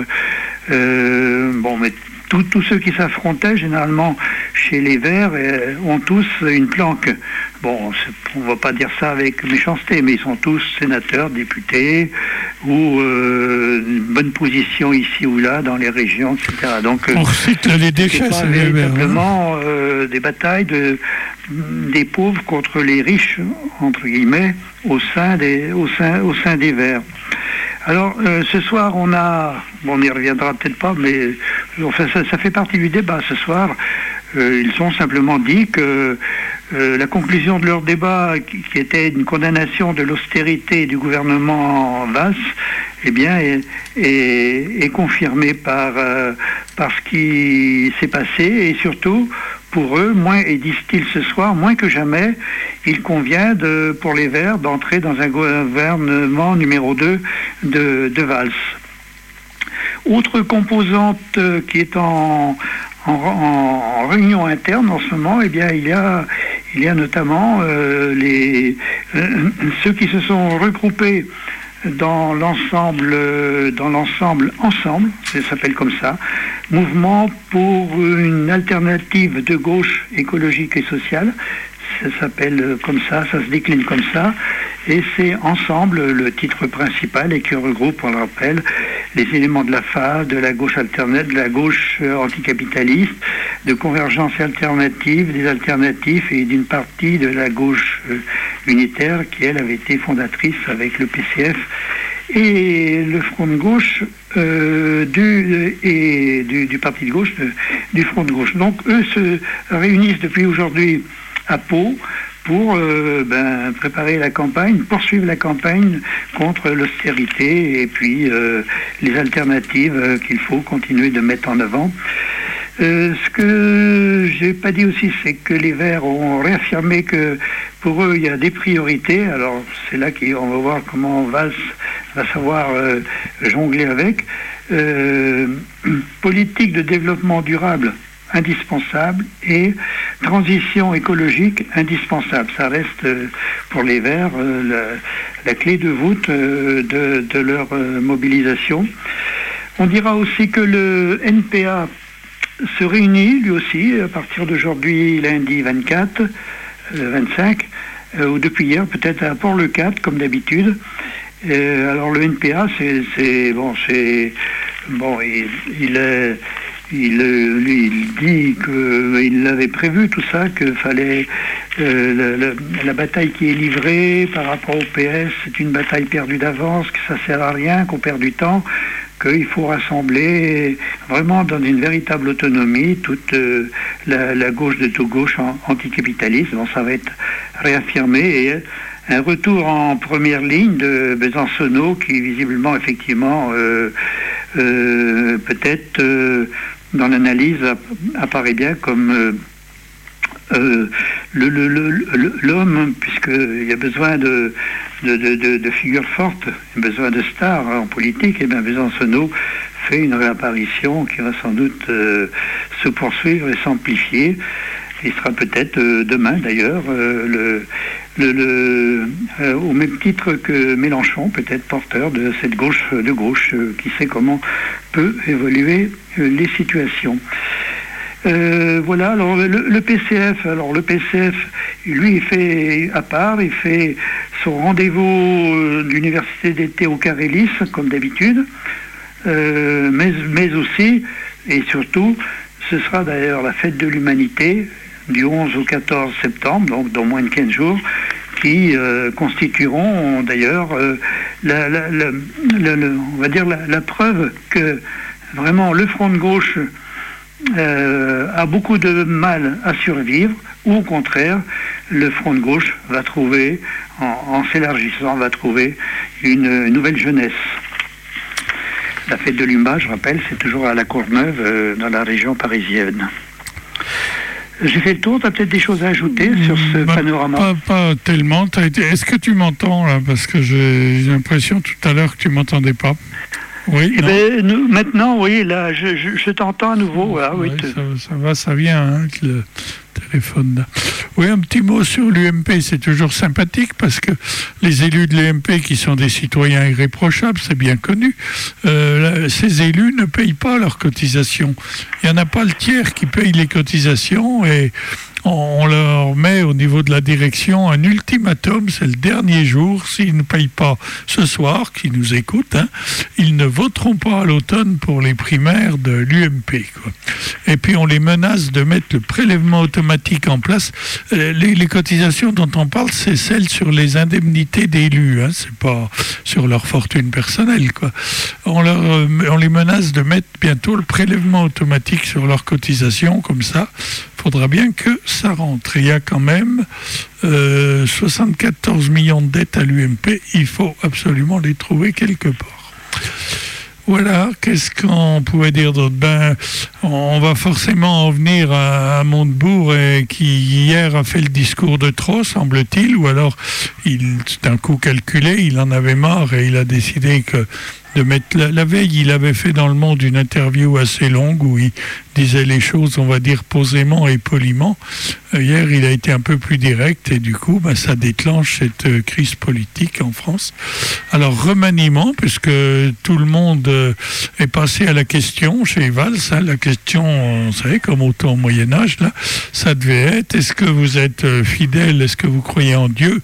Mais tous ceux qui s'affrontaient, généralement chez les Verts, ont tous une planque. Bon, on ne va pas dire ça avec méchanceté, mais ils sont tous sénateurs, députés, ou une bonne position ici ou là dans les régions, etc. Donc, on recycle les déchets, c'est véritablement des batailles des pauvres contre les riches, entre guillemets, au sein des Verts. Alors, ce soir, on n'y reviendra peut-être pas, mais enfin, ça fait partie du débat ce soir. Ils ont simplement dit que la conclusion de leur débat, qui était une condamnation de l'austérité du gouvernement Valls, eh bien, est confirmée par ce qui s'est passé, et surtout, pour eux, et disent-ils ce soir, moins que jamais, il convient pour les Verts d'entrer dans un gouvernement numéro 2 de Valls. Autre composante qui est en réunion interne en ce moment, eh bien, il y a notamment ceux qui se sont regroupés dans l'ensemble, ça s'appelle comme ça, Mouvement pour une alternative de gauche écologique et sociale. Ça s'appelle comme ça, ça se décline comme ça, et c'est ensemble le titre principal, et qui regroupe, on le rappelle, les éléments de la FA, de la gauche alternative, de la gauche anticapitaliste, de convergence alternative, des alternatifs et d'une partie de la gauche unitaire qui, elle, avait été fondatrice avec le PCF et le Front de gauche du parti de gauche, du Front de gauche. Donc eux se réunissent depuis aujourd'hui à Pau pour préparer la campagne, poursuivre la campagne contre l'austérité et puis les alternatives qu'il faut continuer de mettre en avant. Ce que j'ai pas dit aussi, c'est que les Verts ont réaffirmé que pour eux, il y a des priorités. Alors, c'est là qu'on va voir comment Valls va savoir jongler avec. Politique de développement durable indispensable et transition écologique indispensable. Ça reste pour les Verts la clé de voûte de leur mobilisation. On dira aussi que le NPA se réunit lui aussi à partir d'aujourd'hui, lundi 25, ou depuis hier peut-être à Port-le-4 comme d'habitude. Alors le NPA, il dit qu'il l'avait prévu tout ça, que fallait la bataille qui est livrée par rapport au PS, c'est une bataille perdue d'avance, que ça sert à rien, qu'on perd du temps, qu'il faut rassembler vraiment dans une véritable autonomie toute la gauche de toute gauche anticapitaliste. Bon, ça va être réaffirmé, et un retour en première ligne de Besancenot qui visiblement effectivement peut-être dans l'analyse apparaît bien comme l'homme, puisqu'il y a besoin de figures fortes, il y a besoin de stars en politique, et bien Besancenot fait une réapparition qui va sans doute se poursuivre et s'amplifier. Il sera peut-être demain d'ailleurs au même titre que Mélenchon, peut-être porteur de cette gauche de gauche, qui sait comment peut évoluer les situations. Voilà, alors le PCF, lui, il fait à part, il fait son rendez-vous d'université d'été au Carélis, comme d'habitude, mais aussi, et surtout, ce sera d'ailleurs la fête de l'humanité, du 11 au 14 septembre, donc dans moins de 15 jours, qui constitueront d'ailleurs on va dire la preuve que vraiment le front de gauche a beaucoup de mal à survivre, ou au contraire, le front de gauche va trouver, en s'élargissant, va trouver une nouvelle jeunesse. La fête de l'UMA, je rappelle, c'est toujours à la Courneuve, dans la région parisienne. J'ai fait le tour, tu as peut-être des choses à ajouter sur ce panorama? Pas tellement. Est-ce que tu m'entends là? Parce que j'ai l'impression tout à l'heure que tu m'entendais pas. Oui. Maintenant, oui, là, je t'entends à nouveau. Voilà, oui, ça vient, hein, le téléphone. Là. Oui, un petit mot sur l'UMP, c'est toujours sympathique parce que les élus de l'UMP qui sont des citoyens irréprochables, c'est bien connu, ces élus ne payent pas leurs cotisations. Il n'y en a pas le tiers qui paye les cotisations et on leur met au niveau de la direction un ultimatum, c'est le dernier jour, s'ils ne payent pas ce soir, qui nous écoutent, hein, ils ne voteront pas à l'automne pour les primaires de l'UMP. Quoi. Et puis on les menace de mettre le prélèvement automatique en place. Les cotisations dont on parle, c'est celles sur les indemnités d'élus, hein, c'est pas sur leur fortune personnelle. Quoi. On les menace de mettre bientôt le prélèvement automatique sur leurs cotisations, comme ça. Il faudra bien que ça rentre. Il y a quand même 74 millions de dettes à l'UMP. Il faut absolument les trouver quelque part. Voilà, qu'est-ce qu'on pouvait dire d'autre? On va forcément en venir à Montebourg qui hier a fait le discours de trop, semble-t-il, ou alors c'est un coup calculé, il en avait marre et il a décidé de mettre... La veille, il avait fait dans Le Monde une interview assez longue où il disait les choses, on va dire, posément et poliment. Hier, il a été un peu plus direct et du coup, ça déclenche cette crise politique en France. Alors, remaniement, puisque tout le monde est passé à la question chez Valls, hein, la question, vous savez, comme au temps Moyen-Âge, là, ça devait être, est-ce que vous êtes fidèle, est-ce que vous croyez en Dieu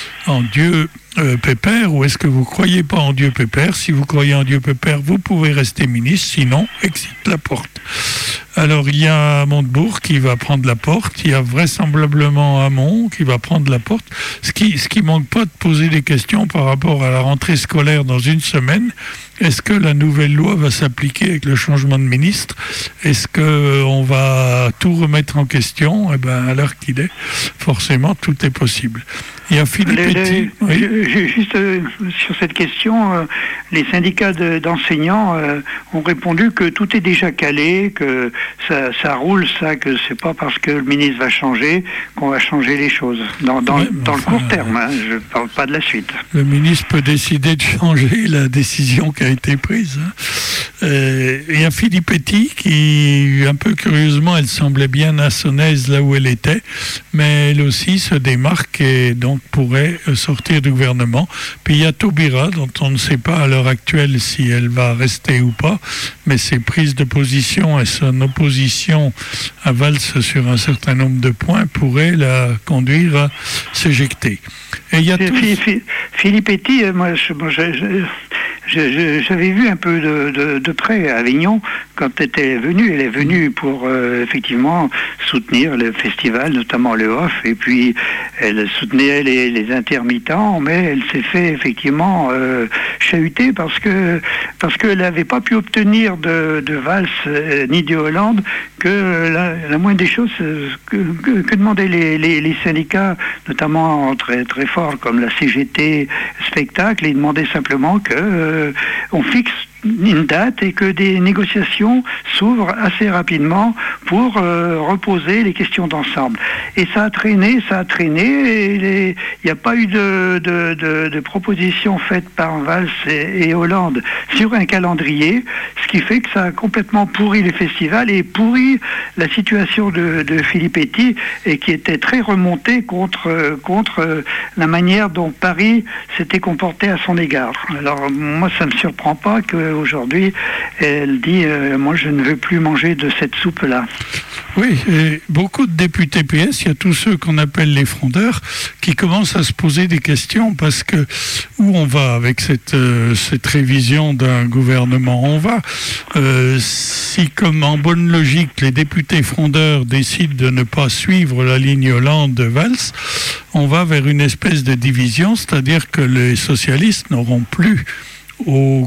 Pépère, ou est-ce que vous ne croyez pas en Dieu Pépère? Si vous croyez en Dieu Pépère, vous pouvez rester ministre, sinon, exit la porte. Alors, il y a Montebourg qui va prendre la porte, il y a vraisemblablement Hamon qui va prendre la porte, ce qui manque pas de poser des questions par rapport à la rentrée scolaire dans une semaine. Est-ce que la nouvelle loi va s'appliquer avec le changement de ministre? Est-ce qu'on va tout remettre en question? Eh bien, à l'heure qu'il est, forcément, tout est possible. Il y a Philippe Petit. Juste sur cette question, les syndicats d'enseignants ont répondu que tout est déjà calé, que ça roule, que c'est pas parce que le ministre va changer qu'on va changer les choses. Dans le court terme, hein, je ne parle pas de la suite. Le ministre peut décider de changer la décision qui a été prise. Hein. Il y a Philippe Petit qui, un peu curieusement, elle semblait bien nassonnaise là où elle était, mais elle aussi se démarque et donc pourrait sortir du gouvernement. Puis il y a Taubira, dont on ne sait pas à l'heure actuelle si elle va rester ou pas, mais ses prises de position et son opposition à Valls sur un certain nombre de points pourraient la conduire à s'éjecter. Et il y a Philippe Petit, j'avais vu un peu de près à Avignon quand elle était venue. Elle est venue pour effectivement soutenir le festival, notamment le Off, et puis elle soutenait les intermittents, mais elle s'est fait effectivement chahuter parce qu'elle n'avait pas pu obtenir de Valls ni de Hollande que la moindre des choses que demandaient les syndicats, notamment très très forts comme la CGT Spectacle, ils demandaient simplement que on fixe une date et que des négociations s'ouvrent assez rapidement pour reposer les questions d'ensemble. Et ça a traîné, et il n'y a pas eu de proposition faite par Valls et Hollande sur un calendrier, ce qui fait que ça a complètement pourri le festival et pourri la situation de Philippe Petit, et qui était très remonté contre la manière dont Paris s'était comporté à son égard. Alors moi, ça ne me surprend pas que aujourd'hui, elle dit moi je ne veux plus manger de cette soupe-là. Oui, et beaucoup de députés PS, il y a tous ceux qu'on appelle les frondeurs, qui commencent à se poser des questions parce que où on va avec cette révision d'un gouvernement? On va, si comme en bonne logique, les députés frondeurs décident de ne pas suivre la ligne Hollande-Valls, on va vers une espèce de division, c'est-à-dire que les socialistes n'auront plus au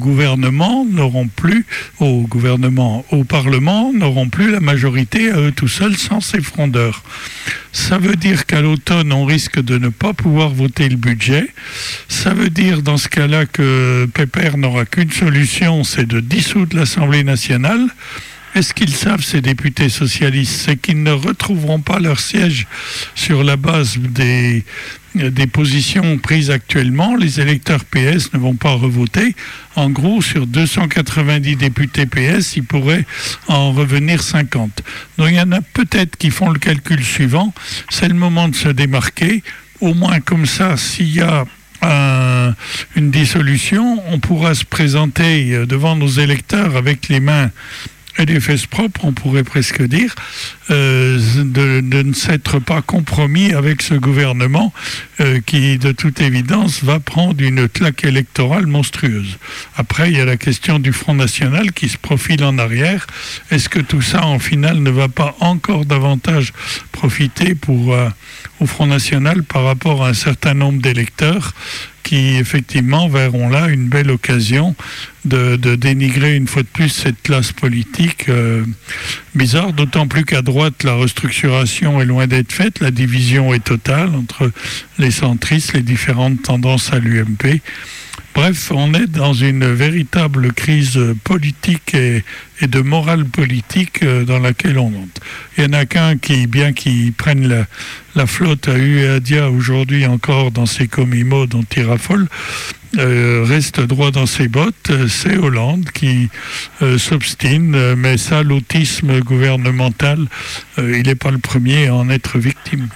Parlement, n'auront plus la majorité à eux tout seuls sans ces frondeurs. Ça veut dire qu'à l'automne, on risque de ne pas pouvoir voter le budget. Ça veut dire dans ce cas-là que Pépère n'aura qu'une solution, c'est de dissoudre l'Assemblée nationale. Est-ce qu'ils savent, ces députés socialistes? C'est qu'ils ne retrouveront pas leur siège sur la base des positions prises actuellement. Les électeurs PS ne vont pas revoter. En gros, sur 290 députés PS, il pourrait en revenir 50. Donc il y en a peut-être qui font le calcul suivant. C'est le moment de se démarquer. Au moins comme ça, s'il y a une dissolution, on pourra se présenter devant nos électeurs avec les mains et des fesses propres, on pourrait presque dire, de ne s'être pas compromis avec ce gouvernement qui, de toute évidence, va prendre une claque électorale monstrueuse. Après, il y a la question du Front National qui se profile en arrière. Est-ce que tout ça, en final, ne va pas encore davantage profiter au Front National par rapport à un certain nombre d'électeurs qui, effectivement, verront là une belle occasion de dénigrer une fois de plus cette classe politique bizarre, d'autant plus qu'à droite, la restructuration est loin d'être faite, la division est totale entre les centristes, les différentes tendances à l'UMP. Bref, on est dans une véritable crise politique et de morale politique dans laquelle on entre. Il y en a qu'un qui, bien qu'il prenne la flotte à Uadia aujourd'hui encore dans ses comimos dont il raffole, reste droit dans ses bottes, c'est Hollande qui s'obstine, mais ça, l'autisme gouvernemental, il n'est pas le premier à en être victime.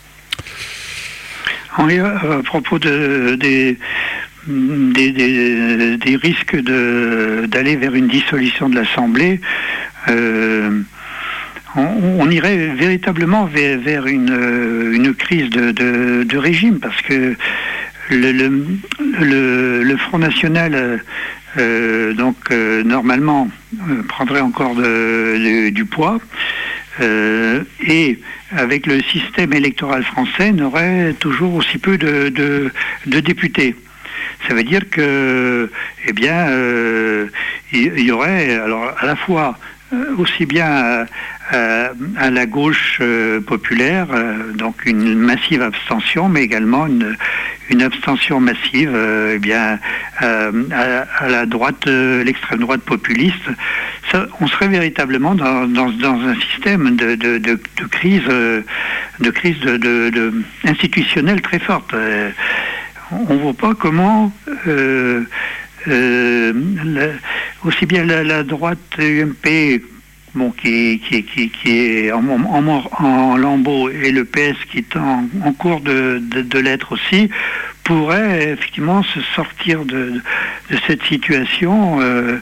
Oui, à propos des risques d'aller vers une dissolution de l'Assemblée, on irait véritablement vers une crise de régime, parce que le Front National normalement prendrait encore du poids, et avec le système électoral français n'aurait toujours aussi peu de députés. Ça veut dire que, il y aurait alors à la fois aussi bien à la gauche populaire, donc une massive abstention, mais également une abstention massive à la droite, l'extrême droite populiste. Ça, on serait véritablement dans un système de crise institutionnelle très forte. On ne voit pas comment aussi bien la droite UMP, qui est en lambeaux, et le PS qui est en cours de l'être aussi, pourrait effectivement se sortir de cette situation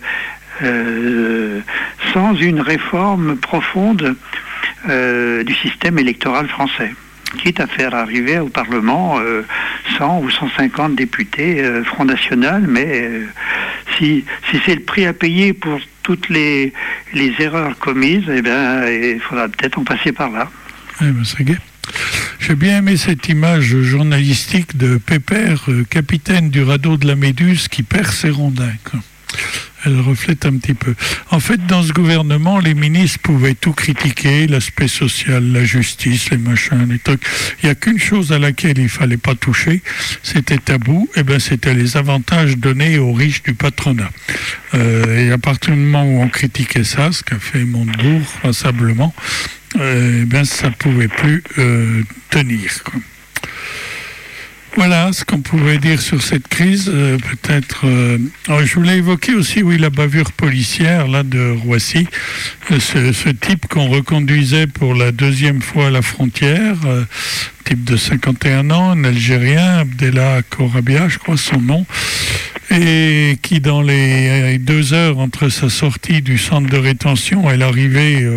sans une réforme profonde du système électoral français, quitte à faire arriver au Parlement 100 ou 150 députés Front National, mais si c'est le prix à payer pour toutes les erreurs commises, il faudra peut-être en passer par là. C'est gai. J'ai bien aimé cette image journalistique de Pépère, capitaine du radeau de la Méduse, qui perd ses rondins. Elle reflète un petit peu. En fait, dans ce gouvernement, les ministres pouvaient tout critiquer, l'aspect social, la justice, les machins, les trucs. Il n'y a qu'une chose à laquelle il ne fallait pas toucher, c'était tabou, c'était les avantages donnés aux riches du patronat. Et à partir du moment où on critiquait ça, ce qu'a fait Montebourg, passablement, ça ne pouvait plus tenir, quoi. Voilà ce qu'on pouvait dire sur cette crise. Peut-être. Je voulais évoquer aussi, la bavure policière là de Roissy. Ce type qu'on reconduisait pour la deuxième fois à la frontière, type de 51 ans, un Algérien, Abdellah Korabia, je crois son nom. et qui, dans les 2 heures entre sa sortie du centre de rétention et l'arrivée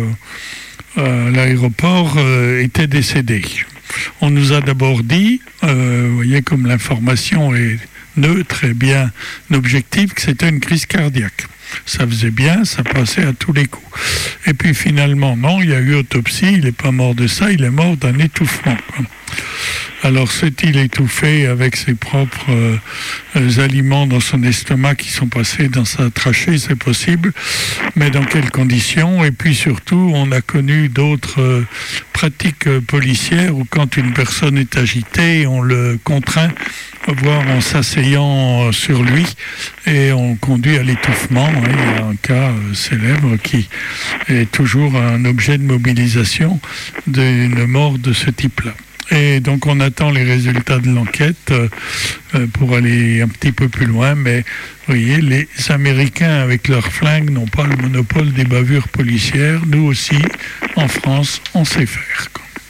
à l'aéroport, était décédé. On nous a d'abord dit, vous voyez comme l'information est neutre et bien objective, que c'était une crise cardiaque. Ça faisait bien, ça passait à tous les coups. Et puis finalement, non, il y a eu autopsie, il n'est pas mort de ça, il est mort d'un étouffement. Alors, s'est-il étouffé avec ses propres aliments dans son estomac qui sont passés dans sa trachée? C'est possible, mais dans quelles conditions? Et puis surtout, on a connu d'autres pratiques policières où quand une personne est agitée, on le contraint, voire en s'asseyant sur lui, et on conduit à l'étouffement. Il y a un cas célèbre qui est toujours un objet de mobilisation d'une mort de ce type-là. Et donc on attend les résultats de l'enquête pour aller un petit peu plus loin, mais vous voyez, les Américains avec leurs flingues n'ont pas le monopole des bavures policières. Nous aussi, en France, on sait faire.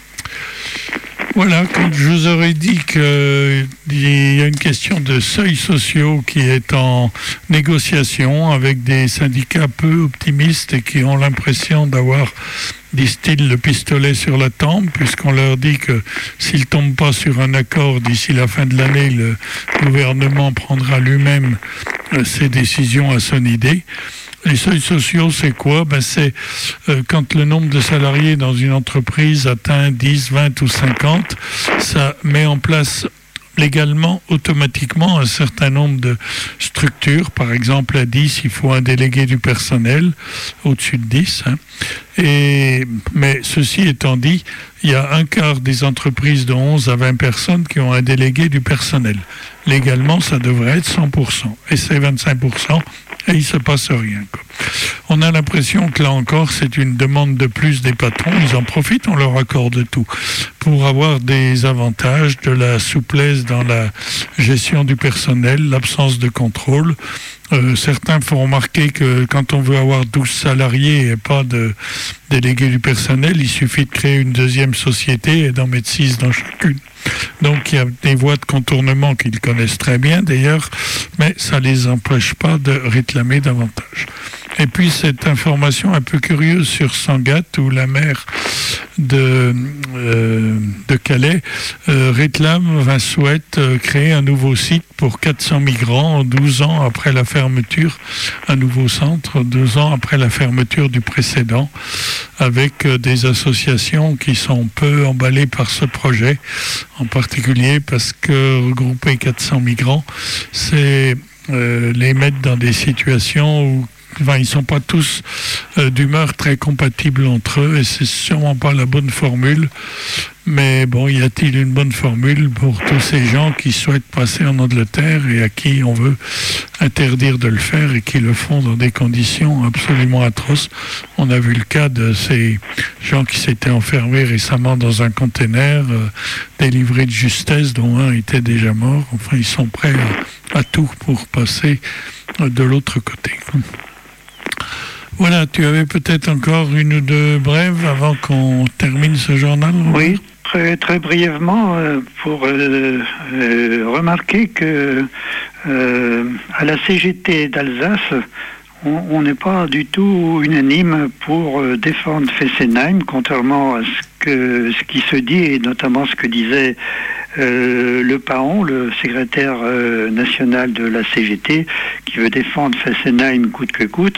Voilà, quand je vous aurais dit qu'il y a une question de seuils sociaux qui est en négociation avec des syndicats peu optimistes et qui ont l'impression d'avoir, disent-ils, le pistolet sur la tempe, puisqu'on leur dit que s'ils ne tombent pas sur un accord d'ici la fin de l'année, le gouvernement prendra lui-même ses décisions à son idée. Les seuils sociaux, c'est quoi? C'est quand le nombre de salariés dans une entreprise atteint 10, 20 ou 50, ça met en place légalement, automatiquement, un certain nombre de structures. Par exemple, à 10, il faut un délégué du personnel, au-dessus de 10. Mais ceci étant dit, il y a un quart des entreprises de 11 à 20 personnes qui ont un délégué du personnel. Légalement, ça devrait être 100%. Et c'est 25%, et il ne se passe rien. On a l'impression que là encore, c'est une demande de plus des patrons. Ils en profitent, on leur accorde tout pour avoir des avantages, de la souplesse dans la gestion du personnel, l'absence de contrôle. Certains font remarquer que quand on veut avoir 12 salariés et pas de délégués du personnel, il suffit de créer une deuxième société et d'en mettre 6 dans chacune. Donc il y a des voies de contournement qu'ils connaissent très bien d'ailleurs, mais ça ne les empêche pas de réclamer davantage. Et puis cette information un peu curieuse sur Sangatte, où la maire de Calais souhaite créer un nouveau site pour 400 migrants 12 ans après la fermeture, un nouveau centre 12 ans après la fermeture du précédent, avec des associations qui sont peu emballées par ce projet, en particulier parce que regrouper 400 migrants, c'est les mettre dans des situations où ils ne sont pas tous d'humeur très compatibles entre eux, et c'est sûrement pas la bonne formule. Mais bon, y a-t-il une bonne formule pour tous ces gens qui souhaitent passer en Angleterre et à qui on veut interdire de le faire et qui le font dans des conditions absolument atroces? On a vu le cas de ces gens qui s'étaient enfermés récemment dans un container, délivrés de justesse, dont un était déjà mort. Enfin, ils sont prêts à tout pour passer de l'autre côté. Voilà, tu avais peut-être encore une ou deux brèves avant qu'on termine ce journal? Oui, très, très brièvement, pour remarquer que à la CGT d'Alsace, on n'est pas du tout unanime pour défendre Fessenheim, contrairement à ce qui se dit, et notamment ce que disait le Paon, le secrétaire national de la CGT, qui veut défendre Fessenheim coûte que coûte.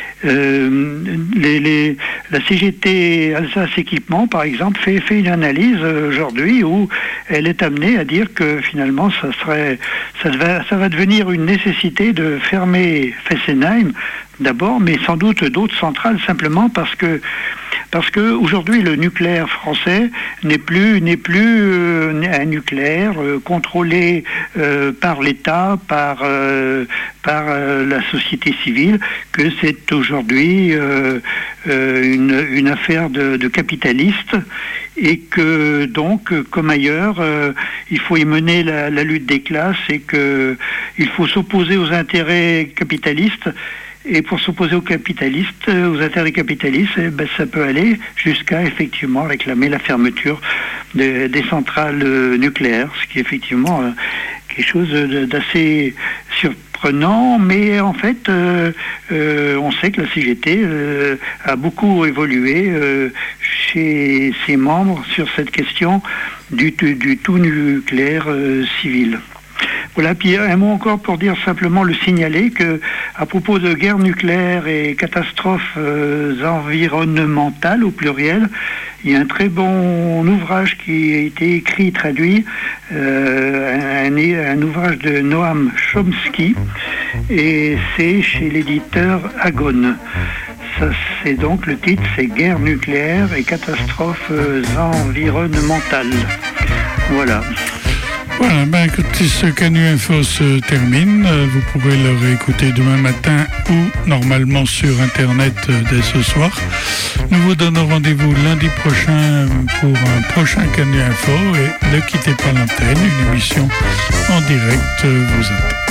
La CGT Alsace Équipement, par exemple, fait une analyse aujourd'hui où elle est amenée à dire que finalement ça va devenir une nécessité de fermer Fessenheim d'abord, mais sans doute d'autres centrales, simplement parce que aujourd'hui le nucléaire français n'est plus un nucléaire contrôlé par l'État, par la société civile, que c'est aujourd'hui une affaire de capitalistes, et que donc, comme ailleurs, il faut y mener la lutte des classes, et qu'il faut s'opposer aux intérêts capitalistes. Et pour s'opposer aux capitalistes, aux intérêts capitalistes, ça peut aller jusqu'à effectivement réclamer la fermeture des centrales nucléaires, ce qui est effectivement quelque chose d'assez surprenant, mais en fait, on sait que la CGT a beaucoup évolué chez ses membres sur cette question du tout nucléaire civil. Voilà, puis un mot encore pour dire simplement, le signaler que à propos de guerre nucléaire et catastrophes environnementales au pluriel, il y a un très bon ouvrage qui a été écrit, traduit, un ouvrage de Noam Chomsky, et c'est chez l'éditeur Agone. Ça, c'est donc le titre, c'est Guerre nucléaire et catastrophes environnementales. Voilà. Voilà, écoutez, ce Canu Info se termine. Vous pourrez le réécouter demain matin ou normalement sur Internet dès ce soir. Nous vous donnons rendez-vous lundi prochain pour un prochain Canu Info et ne quittez pas l'antenne, une émission en direct vous attend.